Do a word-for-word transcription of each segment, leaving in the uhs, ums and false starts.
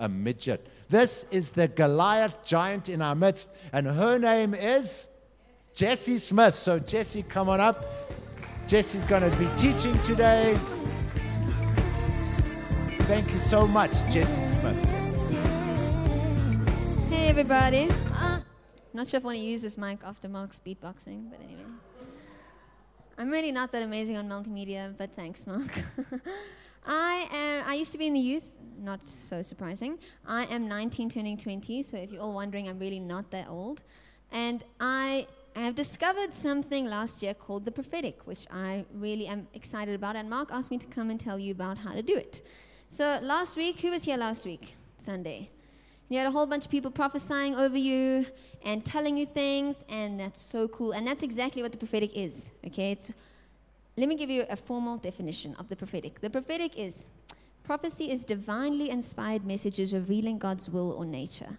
a midget. This is the Goliath giant in our midst, and her name is Jessie Smith. So Jessie, come on up. Jessie's going to be teaching today. Thank you so much, Jessie Smith. Hey everybody. Uh, not sure if I want to use this mic after Mark's beatboxing, but anyway. I'm really not that amazing on multimedia, but thanks, Mark. I am, I used to be in the youth, not so surprising. I am nineteen turning twenty, so if you're all wondering, I'm really not that old. And I have discovered something last year called the prophetic, which I really am excited about, and Mark asked me to come and tell you about how to do it. So last week, who was here last week? Sunday. You had a whole bunch of people prophesying over you and telling you things, and that's so cool. And that's exactly what the prophetic is, okay? It's, let me give you a formal definition of the prophetic. The prophetic is, prophecy is divinely inspired messages revealing God's will or nature.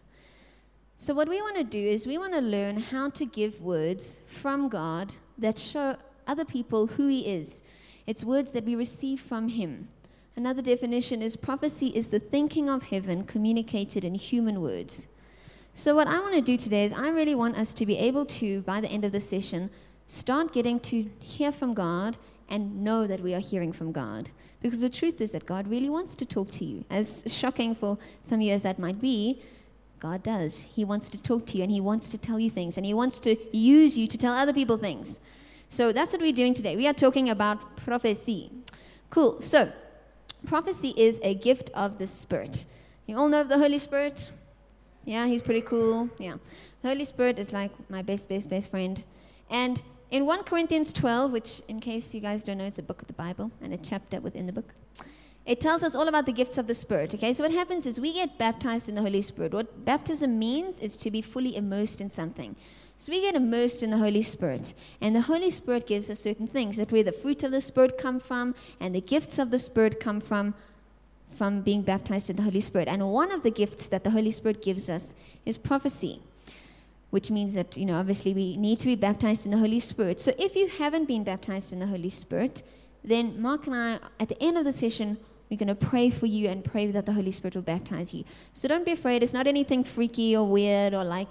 So what we want to do is we want to learn how to give words from God that show other people who He is. It's words that we receive from Him. Another definition is prophecy is the thinking of heaven communicated in human words. So what I want to do today is I really want us to be able to, by the end of the session, start getting to hear from God and know that we are hearing from God. Because the truth is that God really wants to talk to you. As shocking for some of you as that might be, God does. He wants to talk to you, and He wants to tell you things, and He wants to use you to tell other people things. So that's what we're doing today. We are talking about prophecy. Cool. So prophecy is a gift of the Spirit. You all know of the Holy Spirit? Yeah, He's pretty cool. Yeah. The Holy Spirit is like my best, best, best friend. And in First Corinthians twelve, which in case you guys don't know, it's a book of the Bible and a chapter within the book, it tells us all about the gifts of the Spirit. Okay, so what happens is we get baptized in the Holy Spirit. What baptism means is to be fully immersed in something. So we get immersed in the Holy Spirit, and the Holy Spirit gives us certain things. That's where the fruit of the Spirit come from, and the gifts of the Spirit come from, from being baptized in the Holy Spirit. And one of the gifts that the Holy Spirit gives us is prophecy, which means that, you know, obviously we need to be baptized in the Holy Spirit. So if you haven't been baptized in the Holy Spirit, then Mark and I, at the end of the session, we're going to pray for you and pray that the Holy Spirit will baptize you. So don't be afraid. It's not anything freaky or weird or like,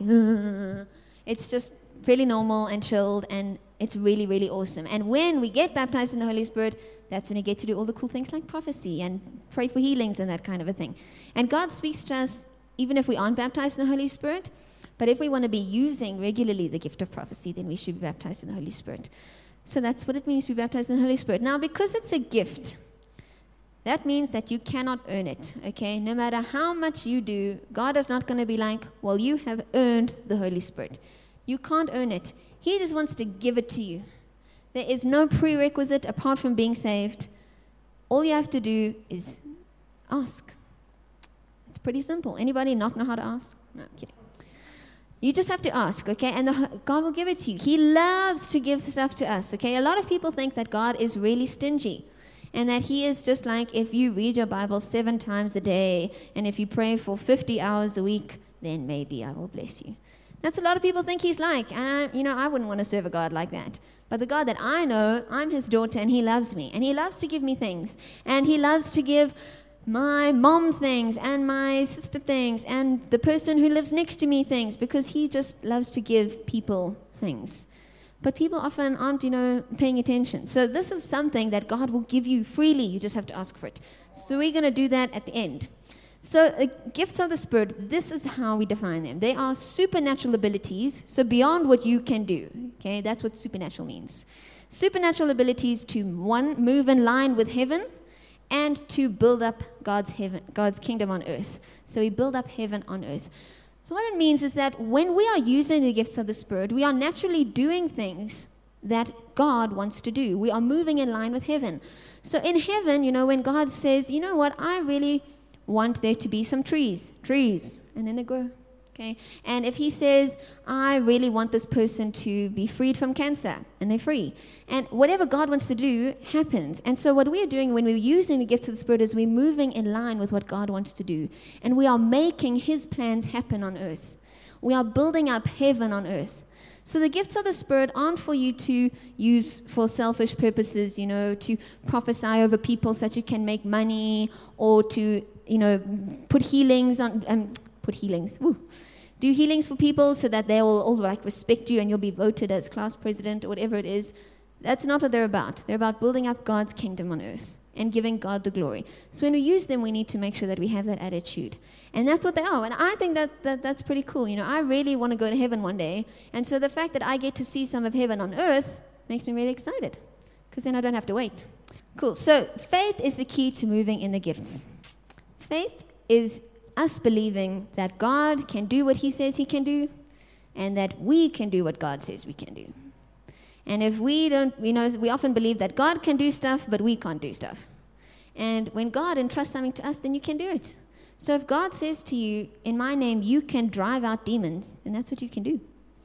it's just really normal and chilled, and it's really, really awesome. And when we get baptized in the Holy Spirit, that's when we get to do all the cool things like prophecy and pray for healings and that kind of a thing. And God speaks to us even if we aren't baptized in the Holy Spirit. But if we want to be using regularly the gift of prophecy, then we should be baptized in the Holy Spirit. So that's what it means to be baptized in the Holy Spirit. Now, because it's a gift, that means that you cannot earn it, okay? No matter how much you do, God is not going to be like, well, you have earned the Holy Spirit. You can't earn it. He just wants to give it to you. There is no prerequisite apart from being saved. All you have to do is ask. It's pretty simple. Anybody not know how to ask? No, I'm kidding. You just have to ask, okay? And the, God will give it to you. He loves to give stuff to us, okay? A lot of people think that God is really stingy, and that He is just like, if you read your Bible seven times a day, and if you pray for fifty hours a week, then maybe I will bless you. That's what a lot of people think He's like. And, I, you know, I wouldn't want to serve a God like that. But the God that I know, I'm His daughter, and He loves me. And He loves to give me things. And He loves to give my mom things, and my sister things, and the person who lives next to me things, because He just loves to give people things. But people often aren't, you know, paying attention. So this is something that God will give you freely. You just have to ask for it. So we're going to do that at the end. So uh, gifts of the Spirit, this is how we define them. They are supernatural abilities, so beyond what you can do. Okay, that's what supernatural means. Supernatural abilities to, one, move in line with heaven, and to build up God's heaven, God's kingdom on earth. So we build up heaven on earth. So what it means is that when we are using the gifts of the Spirit, we are naturally doing things that God wants to do. We are moving in line with heaven. So in heaven, you know, when God says, you know what, I really want there to be some trees, trees, and then they grow. Okay? And if He says, I really want this person to be freed from cancer, and they're free. And whatever God wants to do happens. And so what we are doing when we're using the gifts of the Spirit is we're moving in line with what God wants to do. And we are making His plans happen on earth. We are building up heaven on earth. So the gifts of the Spirit aren't for you to use for selfish purposes, you know, to prophesy over people so that you can make money, or to you know, put healings on, um, put healings, woo, do healings for people so that they will all like respect you and you'll be voted as class president or whatever it is. That's not what they're about. They're about building up God's kingdom on earth and giving God the glory. So when we use them, we need to make sure that we have that attitude. And that's what they are. And I think that, that that's pretty cool. You know, I really want to go to heaven one day. And so the fact that I get to see some of heaven on earth makes me really excited, because then I don't have to wait. Cool. So faith is the key to moving in the gifts. Faith is us believing that God can do what he says he can do, and that we can do what God says we can do. And if we don't, you know, we often believe that God can do stuff, but we can't do stuff. And when God entrusts something to us, then you can do it. So if God says to you, in my name, you can drive out demons, then that's what you can do.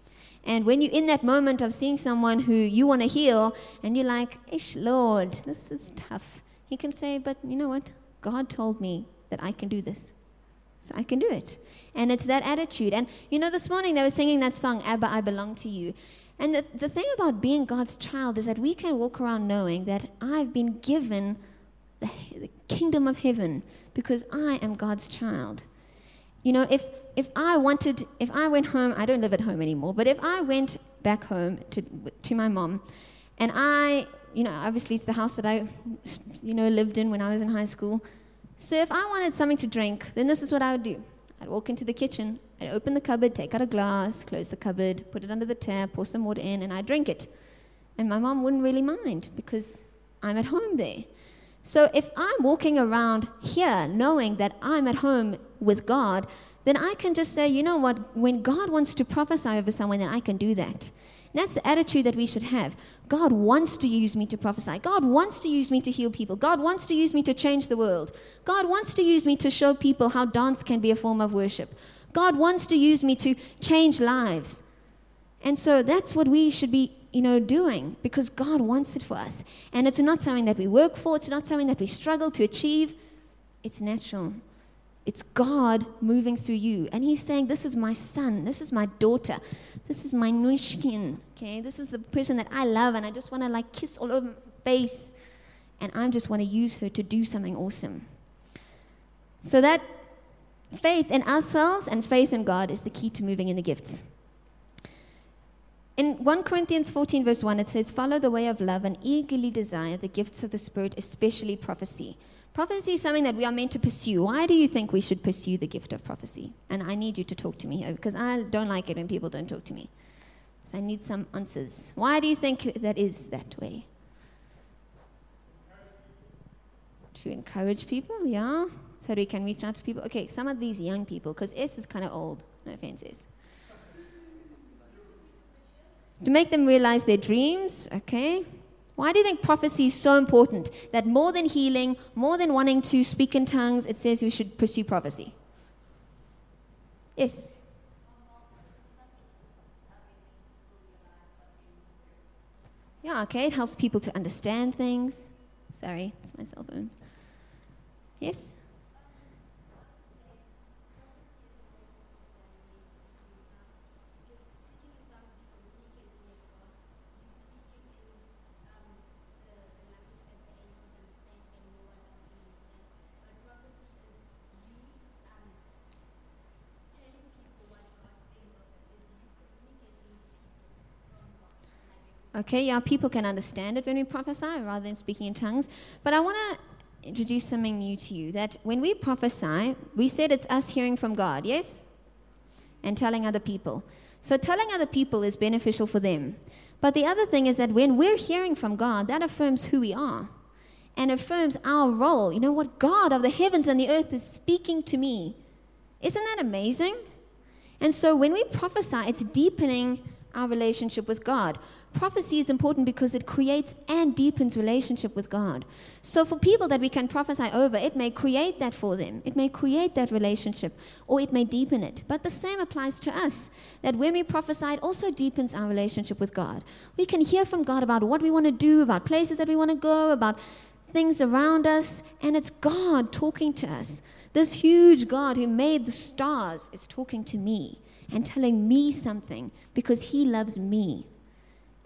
And when you're in that moment of seeing someone who you want to heal, and you're like, ish, Lord, this is tough. He can say, but you know what? God told me that I can do this. So I can do it. And it's that attitude. And you know, this morning they were singing that song, Abba, I Belong to You. And the, the thing about being God's child is that we can walk around knowing that I've been given the, the kingdom of heaven because I am God's child. You know, if if I wanted, if I went home, I don't live at home anymore, but if I went back home to to my mom, and I, you know, obviously it's the house that I, you know, lived in when I was in high school. So if I wanted something to drink, then this is what I would do. I'd walk into the kitchen, I'd open the cupboard, take out a glass, close the cupboard, put it under the tap, pour some water in, and I'd drink it. And my mom wouldn't really mind because I'm at home there. So if I'm walking around here knowing that I'm at home with God, then I can just say, you know what, when God wants to prophesy over someone, then I can do that. And that's the attitude that we should have. God wants to use me to prophesy. God wants to use me to heal people. God wants to use me to change the world. God wants to use me to show people how dance can be a form of worship. God wants to use me to change lives. And so that's what we should be, you know, doing, because God wants it for us. And it's not something that we work for. It's not something that we struggle to achieve. It's natural. It's God moving through you. And he's saying, this is my son. This is my daughter. This is my nushkin. Okay? This is the person that I love, and I just want to like kiss all over my face. And I just want to use her to do something awesome. So that faith in ourselves and faith in God is the key to moving in the gifts. In First Corinthians fourteen, verse one, it says, follow the way of love and eagerly desire the gifts of the Spirit, especially prophecy. Prophecy is something that we are meant to pursue. Why do you think we should pursue the gift of prophecy? And I need you to talk to me here, because I don't like it when people don't talk to me. So I need some answers. Why do you think that is that way? To encourage people, yeah. So we can reach out to people. Okay, some of these young people, because S is kind of old. No offense, S. To make them realize their dreams, okay. Why do you think prophecy is so important? That more than healing, more than wanting to speak in tongues, it says we should pursue prophecy. Yes. Yeah, okay, it helps people to understand things. Sorry, it's my cell phone. Yes? Okay, yeah, people can understand it when we prophesy rather than speaking in tongues. But I want to introduce something new to you, that when we prophesy, we said it's us hearing from God, yes? And telling other people. So telling other people is beneficial for them. But the other thing is that when we're hearing from God, that affirms who we are and affirms our role. You know what? God of the heavens and the earth is speaking to me. Isn't that amazing? And so when we prophesy, it's deepening our relationship with God. Prophecy is important because it creates and deepens relationship with God. So for people that we can prophesy over, it may create that for them. It may create that relationship, or it may deepen it. But the same applies to us, that when we prophesy, it also deepens our relationship with God. We can hear from God about what we want to do, about places that we want to go, about things around us, and it's God talking to us. This huge God who made the stars is talking to me and telling me something because he loves me.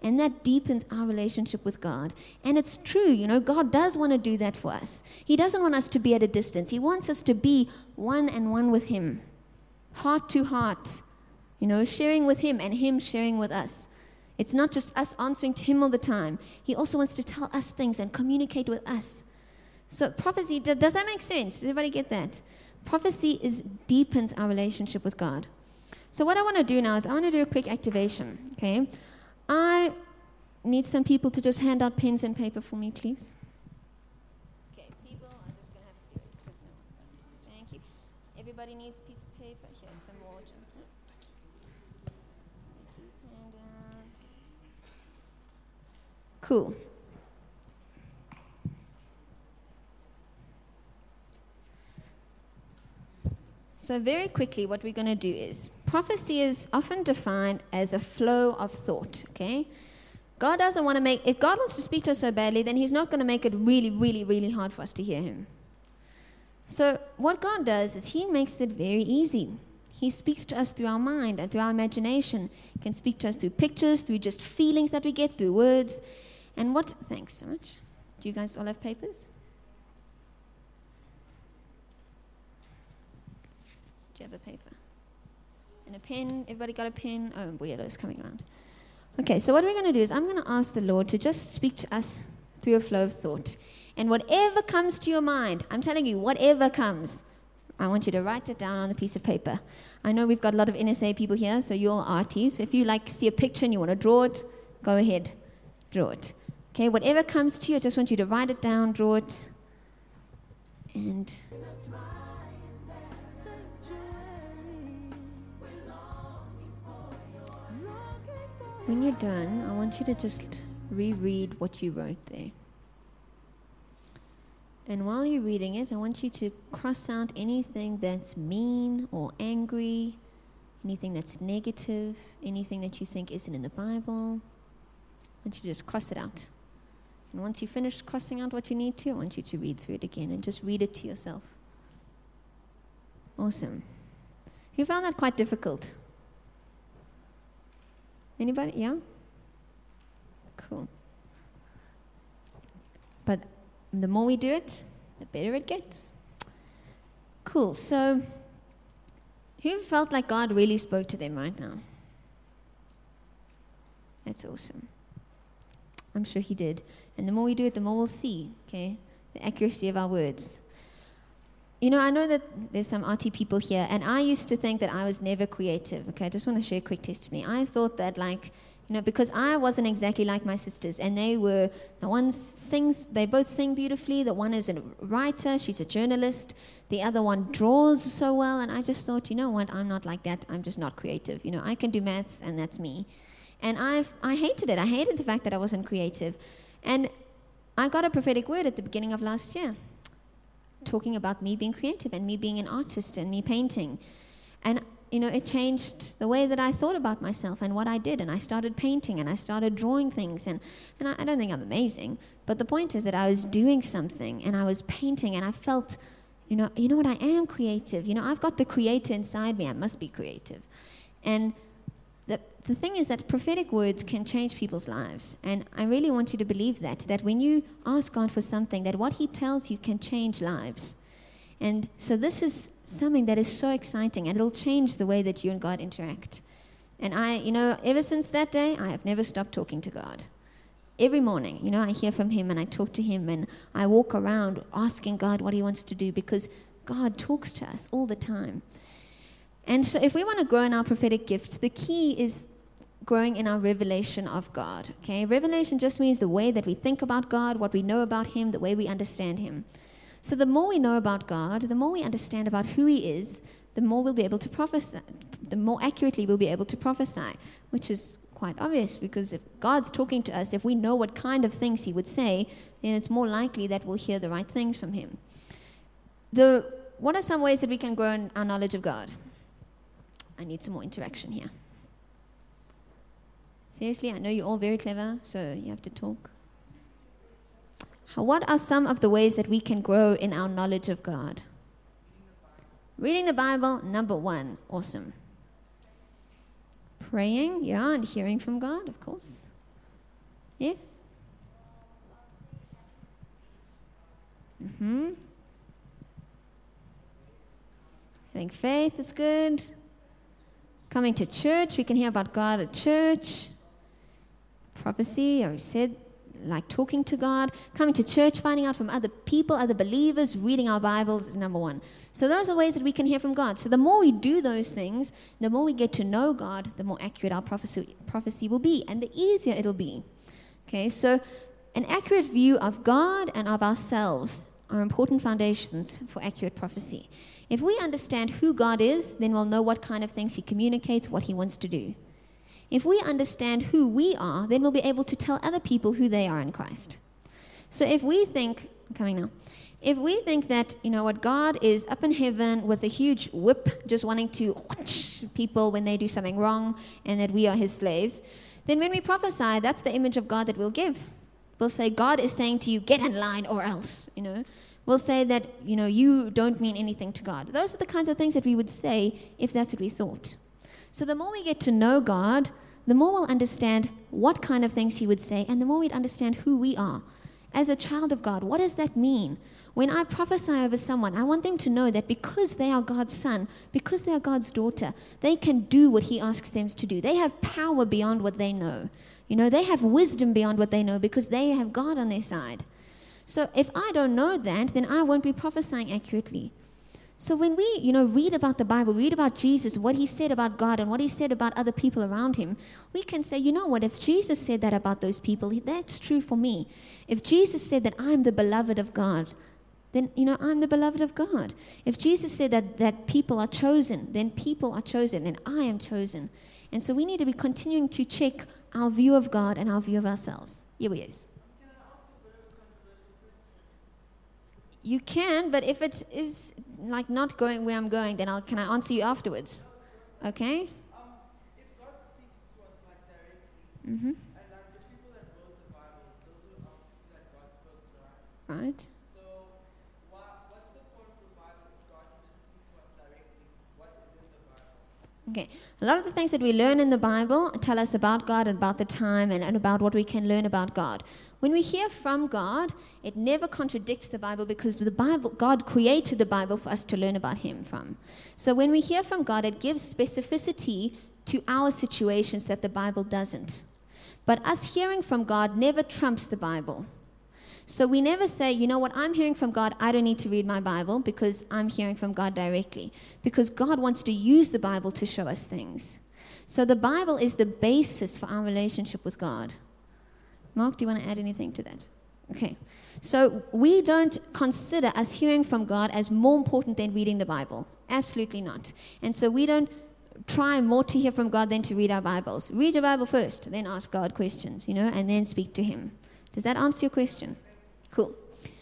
And that deepens our relationship with God. And it's true, you know, God does want to do that for us. He doesn't want us to be at a distance. He wants us to be one and one with Him, heart to heart, you know, sharing with Him and Him sharing with us. It's not just us answering to Him all the time. He also wants to tell us things and communicate with us. So prophecy, does that make sense? Does everybody get that? Prophecy is deepens our relationship with God. So what I want to do now is I want to do a quick activation, okay? I need some people to just hand out pens and paper for me, please. Okay, people are just going to have to do it because no. Thank you. Everybody needs a piece of paper. Here's some more. Please hand out. Cool. So very quickly, what we're going to do is, prophecy is often defined as a flow of thought, okay? God doesn't want to make, if God wants to speak to us so badly, then He's not going to make it really, really, really hard for us to hear Him. So what God does is He makes it very easy. He speaks to us through our mind and through our imagination. He can speak to us through pictures, through just feelings that we get, through words. And what, thanks so much. Do you guys all have papers? Do you have a paper? And a pen? Everybody got a pen? Oh, weirdo's coming around. Okay, so what we're going to do is I'm going to ask the Lord to just speak to us through a flow of thought. And whatever comes to your mind, I'm telling you, whatever comes, I want you to write it down on a piece of paper. I know we've got a lot of N S A people here, so you're all artists. So if you like see a picture and you want to draw it, go ahead, draw it. Okay, whatever comes to you, I just want you to write it down, draw it, and... when you're done, I want you to just reread what you wrote there. And while you're reading it, I want you to cross out anything that's mean or angry, anything that's negative, anything that you think isn't in the Bible. I want you to just cross it out. And once you finish crossing out what you need to, I want you to read through it again and just read it to yourself. Awesome. Who found that quite difficult? Anybody? Yeah? Cool. But the more we do it, the better it gets. Cool. So, who felt like God really spoke to them right now? That's awesome. I'm sure He did. And the more we do it, the more we'll see, okay, the accuracy of our words. You know, I know that there's some arty people here, and I used to think that I was never creative. Okay, I just want to share a quick testimony. I thought that, like, you know, because I wasn't exactly like my sisters, and they were, the one sings, they both sing beautifully. The one is a writer, she's a journalist. The other one draws so well, and I just thought, you know what, I'm not like that. I'm just not creative. You know, I can do maths, and that's me. And I've, I hated it. I hated the fact that I wasn't creative. And I got a prophetic word at the beginning of last year, talking about me being creative and me being an artist and me painting. And, you know, it changed the way that I thought about myself and what I did. And I started painting and I started drawing things. And, and I, I don't think I'm amazing, but the point is that I was doing something and I was painting and I felt, you know, you know what, I am creative. You know, I've got the creator inside me. I must be creative. And the, the thing is that prophetic words can change people's lives. And I really want you to believe that, that when you ask God for something, that what He tells you can change lives. And so this is something that is so exciting, and it'll change the way that you and God interact. And I, you know, ever since that day, I have never stopped talking to God. Every morning, you know, I hear from Him and I talk to Him and I walk around asking God what He wants to do, because God talks to us all the time. And so if we want to grow in our prophetic gift, the key is growing in our revelation of God. Okay, revelation just means the way that we think about God, what we know about Him, the way we understand Him. So the more we know about God, the more we understand about who He is, the more we'll be able to prophesy, the more accurately we'll be able to prophesy, which is quite obvious, because if God's talking to us, if we know what kind of things He would say, then it's more likely that we'll hear the right things from Him. The, what are some ways that we can grow in our knowledge of God? I need some more interaction here. Seriously, I know you're all very clever, so you have to talk. How, what are some of the ways that we can grow in our knowledge of God? Reading the Bible, number one. Awesome. Praying, yeah, and hearing from God, of course. Yes? Mm-hmm. Having faith is good. Coming to church, we can hear about God at church. Prophecy, I said, like talking to God. Coming to church, finding out from other people, other believers, reading our Bibles is number one. So those are ways that we can hear from God. So the more we do those things, the more we get to know God, the more accurate our prophecy, prophecy will be, and the easier it'll be. Okay, so an accurate view of God and of ourselves are important foundations for accurate prophecy. If we understand who God is, then we'll know what kind of things He communicates, what He wants to do. If we understand who we are, then we'll be able to tell other people who they are in Christ. So if we think, I'm coming now, if we think that, you know what, God is up in heaven with a huge whip, just wanting to whoosh people when they do something wrong, and that we are His slaves, then when we prophesy, that's the image of God that we'll give. We'll say, God is saying to you, get in line or else, you know. We'll say that, you know, you don't mean anything to God. Those are the kinds of things that we would say if that's what we thought. So the more we get to know God, the more we'll understand what kind of things He would say, and the more we'd understand who we are. As a child of God, what does that mean? When I prophesy over someone, I want them to know that because they are God's son, because they are God's daughter, they can do what He asks them to do. They have power beyond what they know. You know, they have wisdom beyond what they know because they have God on their side. So if I don't know that, then I won't be prophesying accurately. So when we, you know, read about the Bible, read about Jesus, what He said about God and what He said about other people around Him, we can say, you know what, if Jesus said that about those people, that's true for me. If Jesus said that I'm the beloved of God, then, you know, I'm the beloved of God. If Jesus said that, that people are chosen, then people are chosen, and I am chosen. And so we need to be continuing to check our view of God and our view of ourselves. Here we is. You can, but if it is like not going where I'm going, then I'll, can I answer you afterwards? Okay? Um, if God speaks to us like directly, Mm-hmm. and like the people that wrote the Bible, those are um, people that God spoke to, right? Right. So, why, what's the point of the Bible if God can just speak to us directly? What is in the Bible? Okay. A lot of the things that we learn in the Bible tell us about God and about the time and, and about what we can learn about God. When we hear from God, it never contradicts the Bible because the Bible, God created the Bible for us to learn about Him from. So when we hear from God, it gives specificity to our situations that the Bible doesn't. But us hearing from God never trumps the Bible. So we never say, you know what, I'm hearing from God, I don't need to read my Bible because I'm hearing from God directly. Because God wants to use the Bible to show us things. So the Bible is the basis for our relationship with God. Mark, do you want to add anything to that? Okay. So we don't consider us hearing from God as more important than reading the Bible. Absolutely not. And so we don't try more to hear from God than to read our Bibles. Read your Bible first, then ask God questions, you know, and then speak to Him. Does that answer your question? Cool.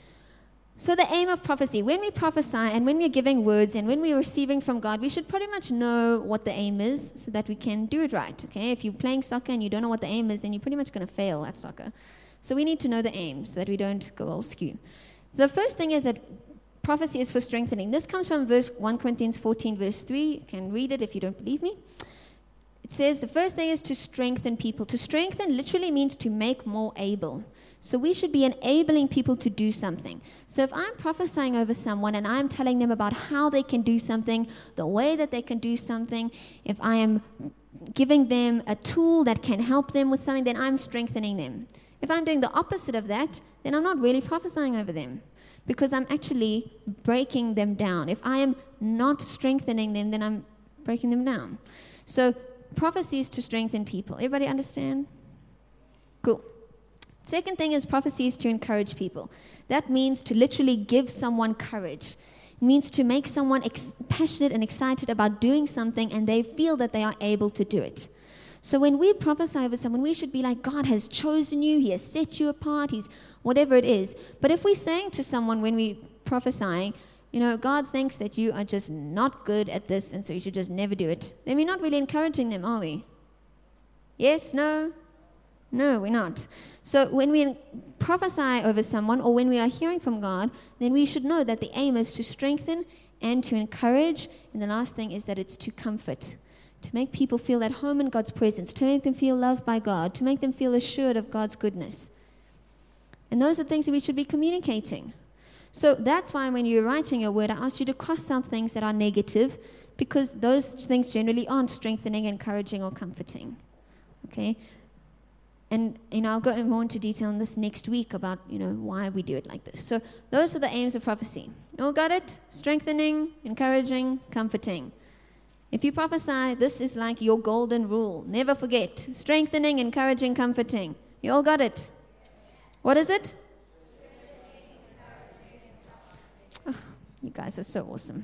So the aim of prophecy, when we prophesy and when we're giving words and when we're receiving from God, we should pretty much know what the aim is so that we can do it right, okay? If you're playing soccer and you don't know what the aim is, then you're pretty much going to fail at soccer. So we need to know the aim so that we don't go all skew. The first thing is that prophecy is for strengthening. This comes from verse First Corinthians fourteen, verse three. You can read it if you don't believe me. It says the first thing is to strengthen people. To strengthen literally means to make more able. So we should be enabling people to do something. So if I'm prophesying over someone and I'm telling them about how they can do something, the way that they can do something, if I am giving them a tool that can help them with something, then I'm strengthening them. If I'm doing the opposite of that, then I'm not really prophesying over them because I'm actually breaking them down. If I am not strengthening them, then I'm breaking them down. So prophecy is to strengthen people. Everybody understand? Cool. Second thing is prophecy is to encourage people. That means to literally give someone courage. It means to make someone ex- passionate and excited about doing something and they feel that they are able to do it. So when we prophesy over someone, we should be like, God has chosen you, He has set you apart, He's whatever it is. But if we're saying to someone when we prophesying, you know, God thinks that you are just not good at this and so you should just never do it, then we're not really encouraging them, are we? Yes? No? No, we're not. So when we prophesy over someone or when we are hearing from God, then we should know that the aim is to strengthen and to encourage. And the last thing is that it's to comfort. to make people feel at home in God's presence, to make them feel loved by God, to make them feel assured of God's goodness. And those are things that we should be communicating. So that's why when you're writing your word, I asked you to cross out things that are negative, because those things generally aren't strengthening, encouraging, or comforting. Okay? And, you know, I'll go more into detail on this next week about, you know, why we do it like this. So those are the aims of prophecy. You all got it? Strengthening, encouraging, comforting. If you prophesy, this is like your golden rule. Never forget. Strengthening, encouraging, comforting. You all got it? What is it? Oh, you guys are so awesome.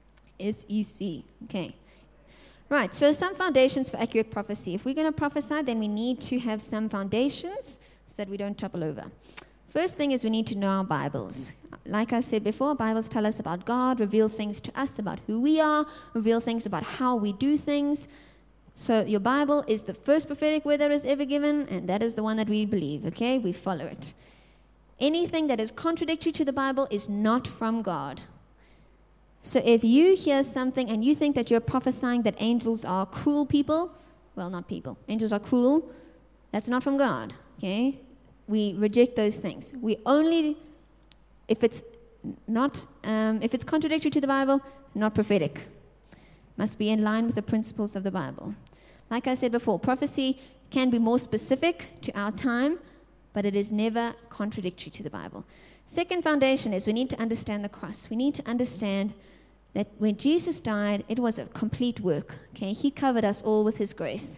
S E C. Okay. Right, so some foundations for accurate prophecy. If we're going to prophesy, then we need to have some foundations so that we don't topple over. First thing is we need to know our Bibles. Like I've said before, Bibles tell us about God, reveal things to us about who we are, reveal things about how we do things. So your Bible is the first prophetic word that was ever given, and that is the one that we believe, okay? We follow it. Anything that is contradictory to the Bible is not from God. So if you hear something and you think that you're prophesying that angels are cruel people, well, not people, angels are cruel, that's not from God, okay? We reject those things. We only, if it's not, um, if it's contradictory to the Bible, not prophetic. Must be in line with the principles of the Bible. Like I said before, prophecy can be more specific to our time, but it is never contradictory to the Bible. Second foundation is we need to understand the cross. We need to understand that when Jesus died, it was a complete work. Okay, He covered us all with His grace.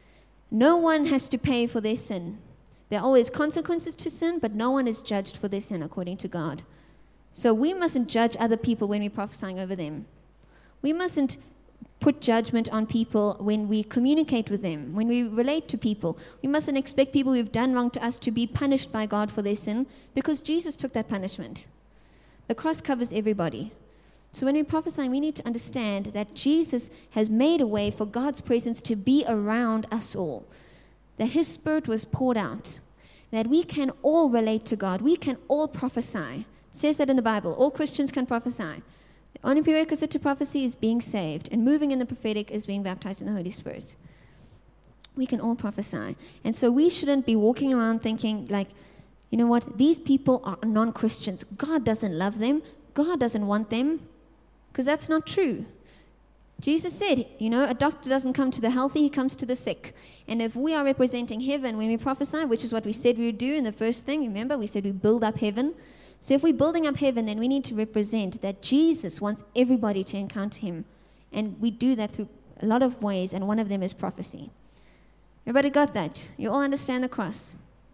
No one has to pay for their sin. There are always consequences to sin, but no one is judged for their sin according to God. So we mustn't judge other people when we're prophesying over them. We mustn't put judgment on people when we communicate with them, when we relate to people. We mustn't expect people who've done wrong to us to be punished by God for their sin, because Jesus took that punishment. The cross covers everybody. So when we prophesy, we need to understand that Jesus has made a way for God's presence to be around us all, that His Spirit was poured out, that we can all relate to God. We can all prophesy. It says that in the Bible. All Christians can prophesy. The only prerequisite to prophecy is being saved, and moving in the prophetic is being baptized in the Holy Spirit. We can all prophesy. And so we shouldn't be walking around thinking like, you know what, these people are non-Christians. God doesn't love them. God doesn't want them. Because that's not true. Jesus said, you know, a doctor doesn't come to the healthy, he comes to the sick. And if we are representing heaven when we prophesy, which is what we said we would do in the first thing, remember, we said we build up heaven. So if we're building up heaven, then we need to represent that Jesus wants everybody to encounter Him. And we do that through a lot of ways, and one of them is prophecy. Everybody got that? You all understand the cross?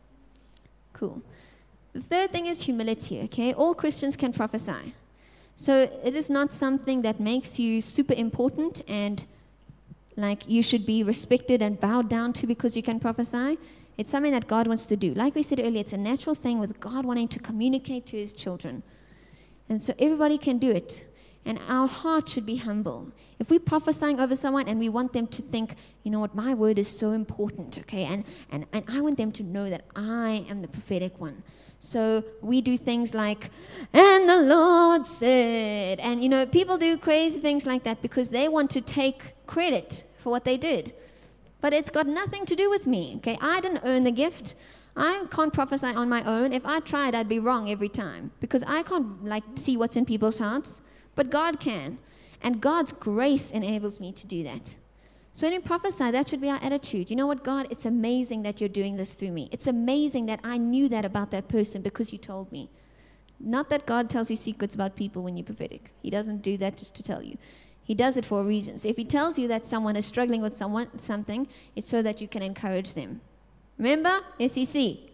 Cool. The third thing is humility, okay? All Christians can prophesy. So it is not something that makes you super important and like you should be respected and bowed down to because you can prophesy. It's something that God wants to do. Like we said earlier, it's a natural thing with God wanting to communicate to His children. And so everybody can do it. And our heart should be humble. If we're prophesying over someone and we want them to think, you know what, my word is so important, okay, and, and, and I want them to know that I am the prophetic one. So we do things like, and the Lord said, and you know, people do crazy things like that because they want to take credit for what they did. But it's got nothing to do with me, okay? I didn't earn the gift. I can't prophesy on my own. If I tried, I'd be wrong every time because I can't like see what's in people's hearts. But God can. And God's grace enables me to do that. So when you prophesy, that should be our attitude. You know what, God, it's amazing that you're doing this through me. It's amazing that I knew that about that person because you told me. Not that God tells you secrets about people when you're prophetic. He doesn't do that just to tell you. He does it for a reason. So if He tells you that someone is struggling with someone, something, it's so that you can encourage them. Remember? S E C.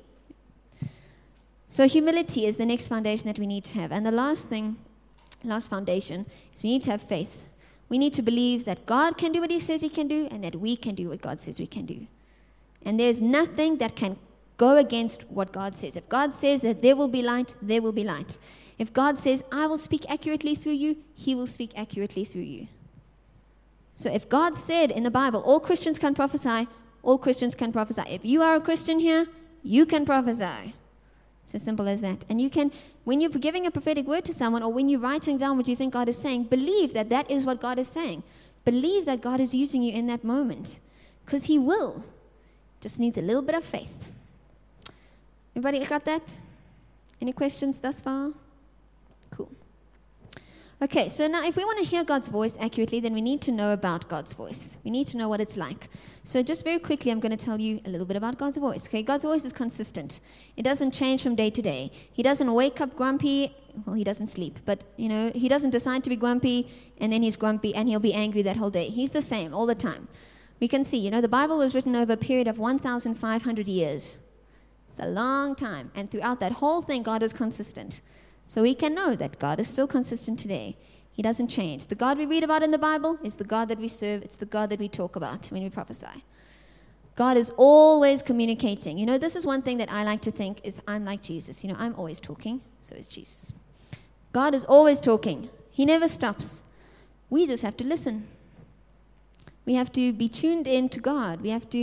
So humility is the next foundation that we need to have. And the last thing, last foundation, is we need to have faith. We need to believe that God can do what He says He can do and that we can do what God says we can do. And there's nothing that can go against what God says. If God says that there will be light, there will be light. If God says, I will speak accurately through you, He will speak accurately through you. So if God said in the Bible, all Christians can prophesy, all Christians can prophesy. If you are a Christian here, you can prophesy. It's as simple as that. And you can, when you're giving a prophetic word to someone or when you're writing down what you think God is saying, believe that that is what God is saying. Believe that God is using you in that moment, because He will. Just needs a little bit of faith. Everybody got that? Any questions thus far? Cool. Okay, so now if we want to hear God's voice accurately, then we need to know about God's voice. We need to know what it's like. So just very quickly, I'm going to tell you a little bit about God's voice. Okay, God's voice is consistent. It doesn't change from day to day. He doesn't wake up grumpy. Well, he doesn't sleep, but, you know, he doesn't decide to be grumpy, and then he's grumpy, and he'll be angry that whole day. He's the same all the time. We can see, you know, the Bible was written over a period of one thousand five hundred years. It's a long time, and throughout that whole thing, God is consistent. So we can know that God is still consistent today. He doesn't change. The God we read about in the Bible is the God that we serve. It's the God that we talk about when we prophesy. God is always communicating. You know, this is one thing that I like to think is I'm like Jesus. You know, I'm always talking, so is Jesus. God is always talking. He never stops. We just have to listen. We have to be tuned in to God. We have to,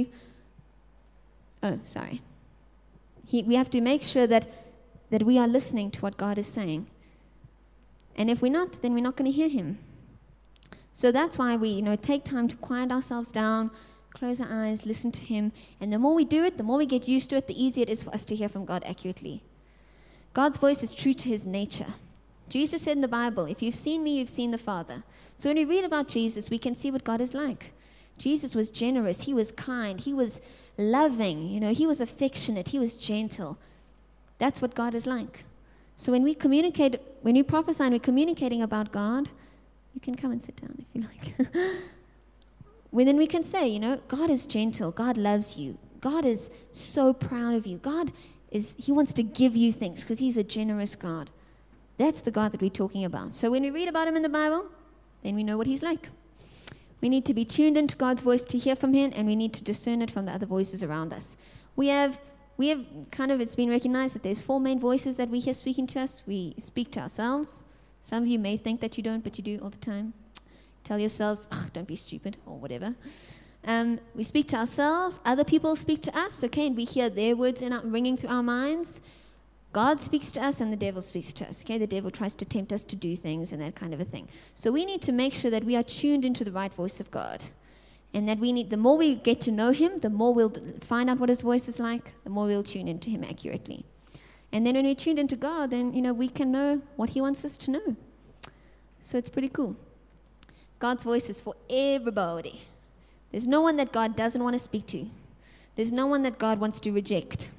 oh, sorry. He, we have to make sure that that we are listening to what God is saying. And if we're not, then we're not going to hear Him. So that's why we, you know, take time to quiet ourselves down, close our eyes, listen to Him. And the more we do it, the more we get used to it, the easier it is for us to hear from God accurately. God's voice is true to His nature. Jesus said in the Bible, if you've seen me, you've seen the Father. So when we read about Jesus, we can see what God is like. Jesus was generous. He was kind. He was loving. You know, He was affectionate. He was gentle. That's what God is like. So when we communicate, when we prophesy and we're communicating about God, you can come and sit down if you like. Well, then we can say, you know, God is gentle. God loves you. God is so proud of you. God is, He wants to give you things because He's a generous God. That's the God that we're talking about. So when we read about Him in the Bible, then we know what He's like. We need to be tuned into God's voice to hear from Him, and we need to discern it from the other voices around us. We have We have kind of, it's been recognized that there's four main voices that we hear speaking to us. We speak to ourselves. Some of you may think that you don't, but you do all the time. Tell yourselves, oh, don't be stupid, or whatever. Um, we speak to ourselves. Other people speak to us, okay, and we hear their words in our, ringing through our minds. God speaks to us, and the devil speaks to us, okay? The devil tries to tempt us to do things and that kind of a thing. So we need to make sure that we are tuned into the right voice of God. And that we need, the more we get to know Him, the more we'll find out what His voice is like, the more we'll tune into Him accurately. And then when we're tuned into God, then, you know, we can know what He wants us to know. So it's pretty cool. God's voice is for everybody. There's no one that God doesn't want to speak to. There's no one that God wants to reject.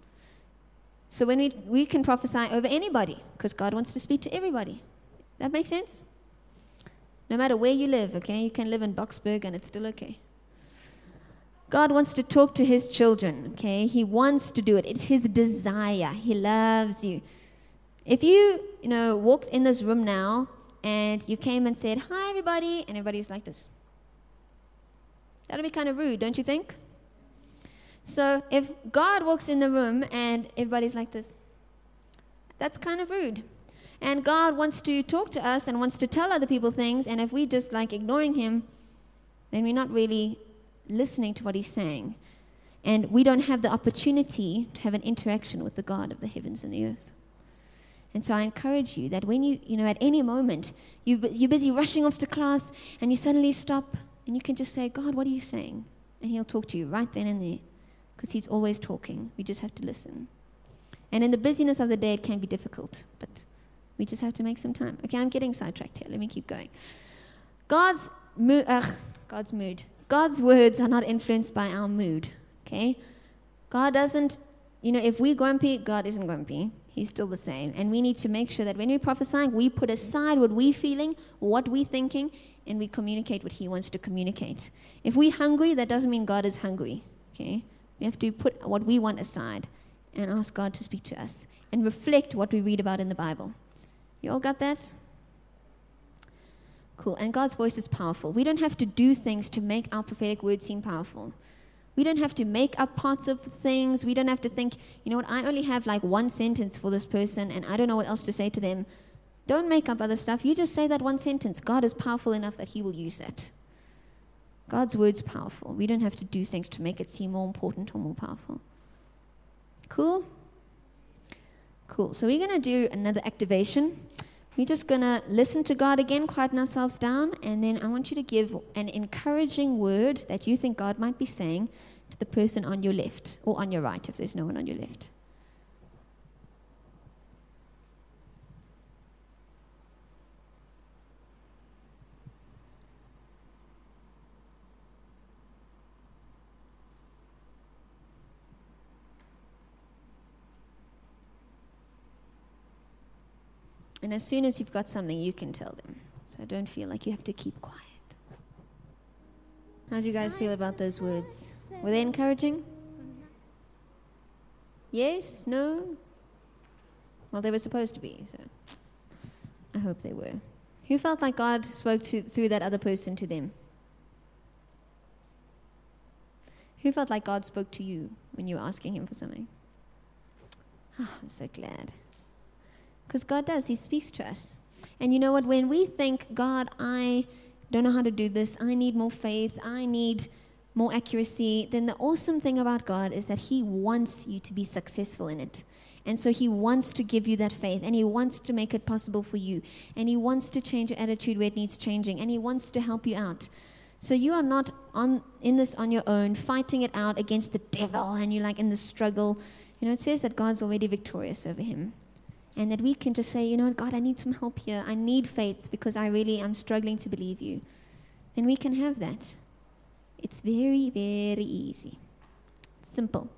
So when we, we can prophesy over anybody, because God wants to speak to everybody. That makes sense? No matter where you live, okay? You can live in Boksburg and it's still okay. God wants to talk to His children, okay? He wants to do it. It's His desire. He loves you. If you, you know, walked in this room now and you came and said, hi, everybody, and everybody's like this, that would be kind of rude, don't you think? So if God walks in the room and everybody's like this, that's kind of rude. And God wants to talk to us and wants to tell other people things, and if we just like ignoring Him, then we're not really listening to what He's saying. And we don't have the opportunity to have an interaction with the God of the heavens and the earth. And so I encourage you that when you, you know, at any moment, you, you're busy rushing off to class, and you suddenly stop, and you can just say, God, what are you saying? And He'll talk to you right then and there, because He's always talking. We just have to listen. And in the busyness of the day, it can be difficult, but we just have to make some time. Okay, I'm getting sidetracked here. Let me keep going. God's mood, ugh, God's mood. God's words are not influenced by our mood, okay? God doesn't, you know, if we're grumpy, God isn't grumpy. He's still the same. And we need to make sure that when we're prophesying, we put aside what we're feeling, what we're thinking, and we communicate what He wants to communicate. If we're hungry, that doesn't mean God is hungry, okay? We have to put what we want aside and ask God to speak to us and reflect what we read about in the Bible. You all got that? Cool. And God's voice is powerful. We don't have to do things to make our prophetic word seem powerful. We don't have to make up parts of things. We don't have to think, you know what, I only have like one sentence for this person and I don't know what else to say to them. Don't make up other stuff. You just say that one sentence. God is powerful enough that He will use it. God's word's powerful. We don't have to do things to make it seem more important or more powerful. Cool? Cool. So we're going to do another activation. we're just going to listen to God again, quieten ourselves down, and then I want you to give an encouraging word that you think God might be saying to the person on your left, or on your right if there's no one on your left. And as soon as you've got something, you can tell them. So don't feel like you have to keep quiet. How do you guys feel about those words? Were they encouraging? Yes? No? Well, they were supposed to be, so I hope they were. Who felt like God spoke to, through that other person to them? Who felt like God spoke to you when you were asking him for something? Oh, I'm so glad. Because God does. He speaks to us. And you know what? When we think, God, I don't know how to do this. I need more faith. I need more accuracy. Then the awesome thing about God is that he wants you to be successful in it. And so he wants to give you that faith. And he wants to make it possible for you. And he wants to change your attitude where it needs changing. And he wants to help you out. So you are not on in this on your own, fighting it out against the devil. And you're like in the struggle. You know, it says that God's already victorious over him. And that we can just say, you know what, God, I need some help here. I need faith because I really am struggling to believe you. Then we can have that. It's very, very easy. Simple.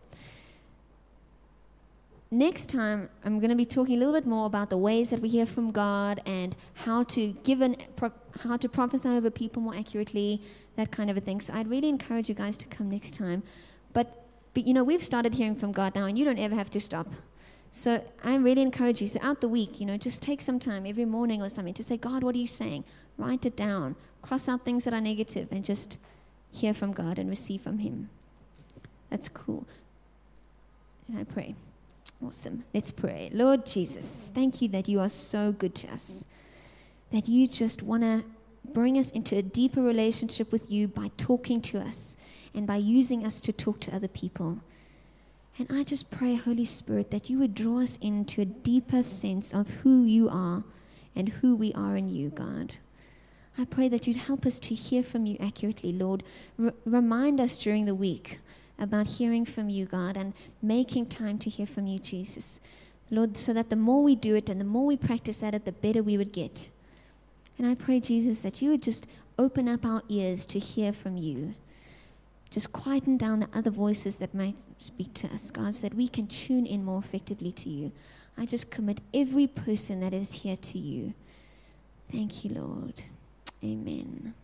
Next time, I'm going to be talking a little bit more about the ways that we hear from God and how to give an, pro, how to prophesy over people more accurately, that kind of a thing. So I'd really encourage you guys to come next time. But, but you know, we've started hearing from God now, and you don't ever have to stop. So I really encourage you throughout the week, you know, just take some time every morning or something to say, God, what are you saying? Write it down. Cross out things that are negative and just hear from God and receive from him. That's cool. And I pray. Awesome. Let's pray. Lord Jesus, thank you that you are so good to us, that you just want to bring us into a deeper relationship with you by talking to us and by using us to talk to other people. And I just pray, Holy Spirit, that you would draw us into a deeper sense of who you are and who we are in you, God. I pray that you'd help us to hear from you accurately, Lord. R- remind us during the week about hearing from you, God, and making time to hear from you, Jesus. Lord, so that the more we do it and the more we practice at it, the better we would get. And I pray, Jesus, that you would just open up our ears to hear from you. Just quieten down the other voices that might speak to us, God, so that we can tune in more effectively to you. I just commit every person that is here to you. Thank you, Lord. Amen.